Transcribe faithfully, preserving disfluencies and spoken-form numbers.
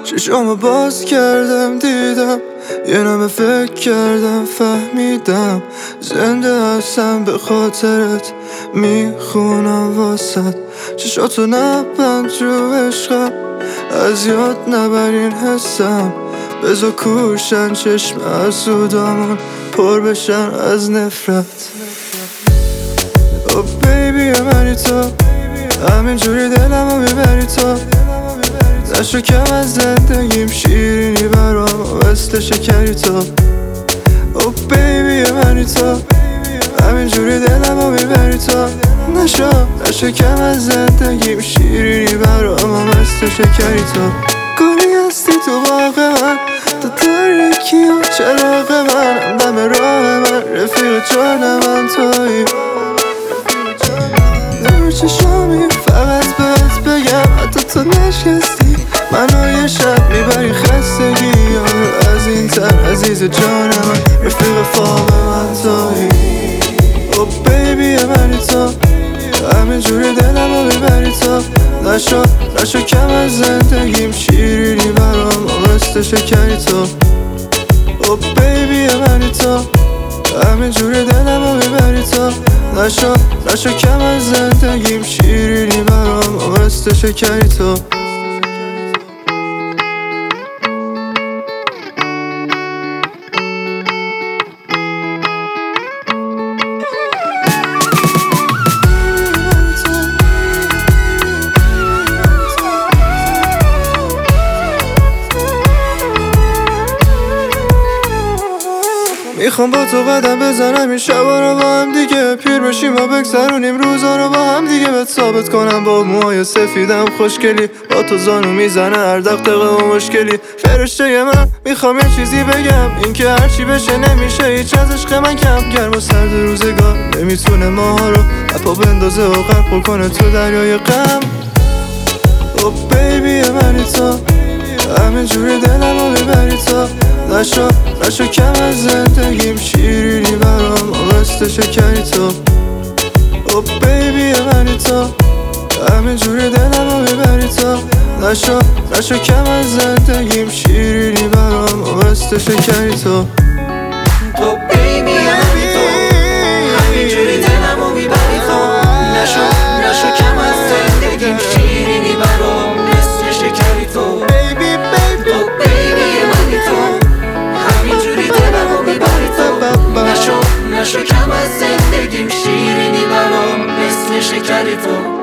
چشامو باز کردم دیدم یه نمه فکر کردم فهمیدم زنده هستم به خاطرت میخونم واسد چشاتو نبند رو عشقم از یاد نبرین حسم بذار کوشن چشم حسودامون پر بشن از نفرت او بیبی منی تو همینجوری دلمو میبری تو نشو کم از زندگیم شیرینی برام مثل شکری تو او بیبی منی تو همینجوری دلمو میبری تو نشو نشو کم از زندگیم شیرینی برام مثل شکری تو گلی هستی تو باغ من تو تاریکی و چراغ من دم راه من رفیق جان من تویی نور چشامی فقط بهت بگم حتی تو نشکستی منو یه شب میبری خستگی از این تن عزیز جان من رفیق فاق من تویی او بیبی منی تو همینجوری دلمو میبری تو نشو نشو کم از زندگیم شیرینی برام مثل شکری تو او بیبی منی تو همینجوری دلمو میبری تو نشو نشو کم از زندگیم شیرینی برام مثل شکری تو میخوام با تو قدم بزنم این شبا رو با هم دیگه پیر بشیم و بگذرونیم روزا رو با هم دیگه بهت ثابت کنم با موهای سفیدم خوشگلی با تو زانو میزنه هر دقیقه و مشکلی فرشته من میخوام یه چیزی بگم اینکه هرچی بشه نمیشه هیچ از عشق من کم گرم و سرد روزگار نمیتونه ماها رو اپا بندازه و غرق کنه تو دریای غم او بیبی منی تو همینجوری دلمو میبری تو نشو نشو کم از زندگیم شیرینی برام مثل شکری تو او بیبی منی تو همینجوری دلمو میبری تو نشو نشو کم از زندگیم شیرینی برام مثل شکری تو او بیبی منی تو همینجوری دلمو میبری تو نشو نشو کم از زندگیم شیرینی برام مثل شکری تو نشو کم از زندگیم شیرینی برام مثل شکری تو